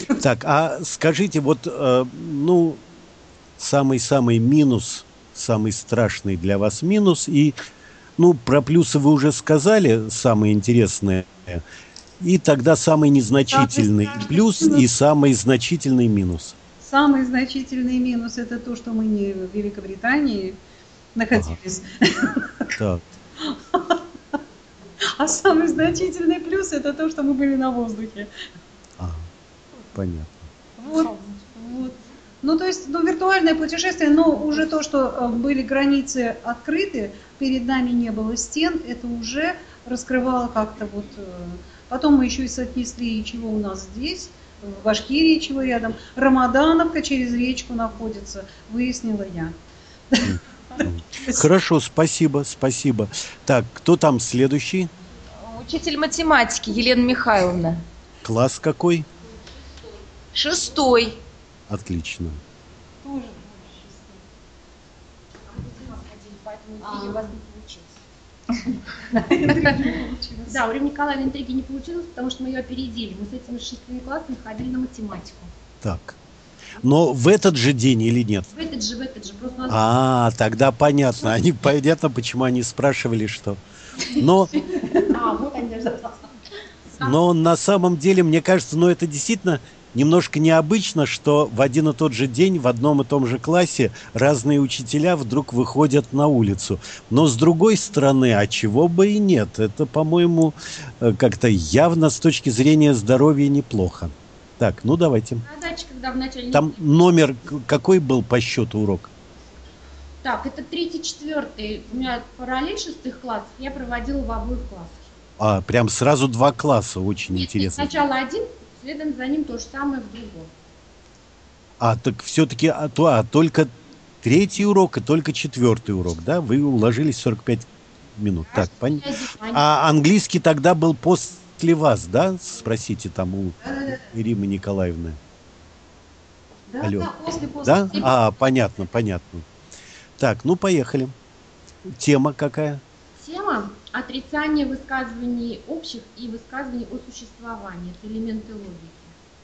Так, а скажите, вот, ну, самый-самый минус, самый страшный для вас минус, и, ну, про плюсы вы уже сказали, самые интересные, и тогда самый Самый незначительный страшный плюс и минус, самый значительный минус. самый значительный минус это то, что мы не в Великобритании Ага, находились. так, А самый значительный плюс это то, что мы были на воздухе. ага, понятно. Вот, вот. Ну, то есть, ну, виртуальное путешествие, но уже то, что были границы открыты, перед нами не было стен, это уже раскрывало как-то вот. Потом мы еще и соотнесли, чего у нас здесь, в Башкирии, чего рядом. Рамадановка через речку находится, выяснила я. М, м. Хорошо, спасибо, спасибо. Так, кто там следующий? Учитель математики Елена Михайловна. Класс какой? Шестой. Отлично. Тоже. Поэтому у вас не получилось. Да, Да, у Римы Николаевны интриги не получилось, потому что мы ее опередили. Мы с этими шестыми классами ходили на математику. Так. Но в этот же день или нет? В этот же. Просто у нас Тогда понятно. Понятно, почему они спрашивали, что. Но, вот они даже но на самом деле, мне кажется, ну это действительно немножко необычно, что в один и тот же день в одном и том же классе разные учителя вдруг выходят на улицу. Но с другой стороны, а чего бы и нет? Это, по-моему, как-то явно с точки зрения здоровья неплохо. Так, ну давайте. задача, когда в начале Там недели. номер какой был по счету урок? Так, это третий, четвертый. У меня параллель шестых классов я проводила в обоих классах. Прям сразу два класса, очень Нет, интересно. сначала один, следом за ним то же самое в другом. Так все-таки только третий урок и только четвертый урок, да? Вы уложились в 45 минут. Так, Каждый один. А английский тогда был после вас, да? Спросите там у Римы Николаевны. Да, Алло. да, после. Да? Понятно, понятно. Так, ну поехали. Тема какая? Тема отрицание высказываний общих и высказываний о существовании. Это элементы логики.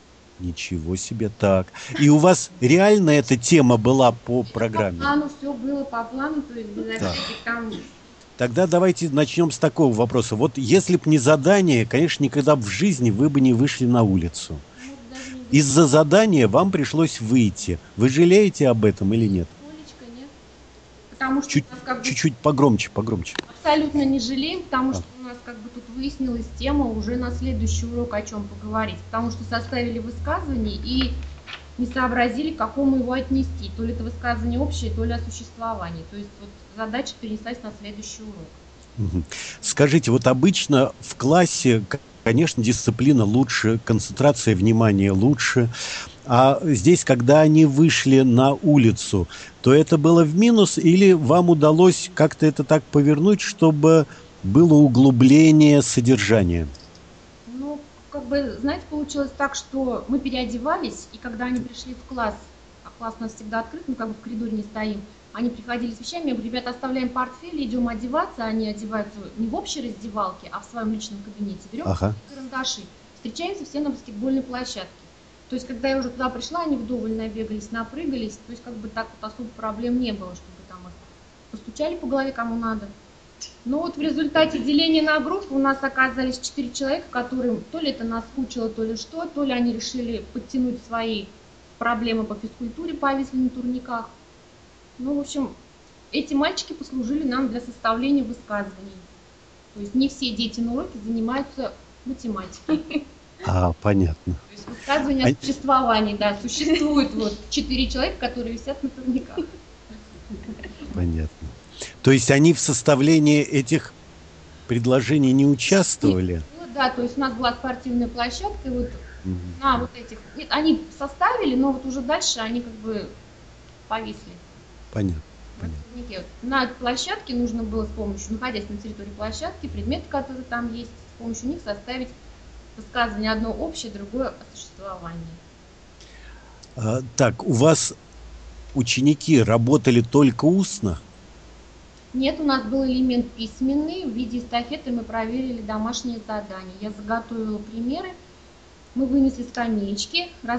Ничего себе, так. И у вас реально эта тема была по По программе? плану все было по плану, то есть безо Так. всяких там. Тогда давайте начнем с такого вопроса. Вот если б не задание, конечно, никогда в жизни вы бы не вышли на улицу. Ну, даже не Из-за задания вам пришлось выйти. Вы жалеете об этом или нет? нисколечко, нет. Потому что Чуть, у нас как бы чуть-чуть погромче, погромче. абсолютно не жалеем, потому А, что у нас как бы тут выяснилась тема уже на следующий урок, о чем поговорить. Потому что составили высказывание и не сообразили, к какому его отнести. То ли это высказывание общее, то ли о существовании. То есть вот задача перенеслась на следующий урок. мгм. Скажите, вот обычно в классе, конечно, дисциплина лучше, концентрация внимания лучше. А здесь, когда они вышли на улицу, то это было в минус или вам удалось как-то это так повернуть, чтобы было углубление содержания? Ну, как бы, знаете, получилось так, что мы переодевались, и когда они пришли в класс, а класс у нас всегда открыт, мы как бы в коридоре не стоим, они приходили с вещами, я говорю, ребята, оставляем портфели, идем одеваться, они одеваются не в общей раздевалке, а в своем личном кабинете, берем Ага, карандаши, встречаемся все на баскетбольной площадке. То есть, когда я уже туда пришла, они вдоволь набегались, напрыгались, то есть, как бы так вот особо проблем не было, чтобы там их постучали по голове кому надо. Но вот в результате деления на группы у нас оказались 4 человека, которым то ли это наскучило, то ли что, то ли они решили подтянуть свои проблемы по физкультуре, повисли на турниках. Ну, в общем, эти мальчики послужили нам для составления высказываний. То есть не все дети на уроке занимаются математикой. понятно. То есть высказывание А, о существовании, да, существует вот 4 человека, которые висят на турниках. понятно. То есть они в составлении этих предложений не участвовали? Ну да, то есть у нас была спортивная площадка, и вот Мгм. на вот этих... Нет, они составили, но вот уже дальше они как бы повисли. Понятно, На понятно. турнике. На площадке нужно было с помощью, находясь на территории площадки, предметы, которые там есть, с помощью них составить высказывание одно общее, другое о существовании. Так, у вас ученики работали только устно? Нет, у нас был элемент письменный. В виде эстафеты мы проверили домашние задания. Я заготовила примеры, Мы вынесли скамеечки,